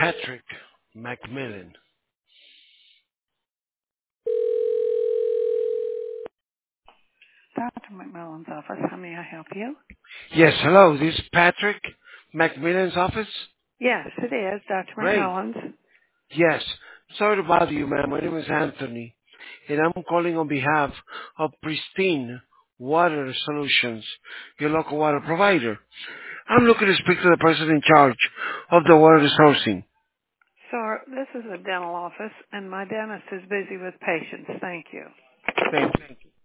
Patrick Macmillan. Dr. McMillan's office. How may I help you? Yes, hello. This is Patrick Macmillan's office. Yes, it is, Dr. Great. McMillan's. Yes. Sorry to bother you, ma'am. My name is Anthony, and I'm calling on behalf of Pristine Water Solutions, your local water provider. I'm looking to speak to the person in charge of the water sourcing. So this is a dental office, and my dentist is busy with patients. Thank you. Thank you.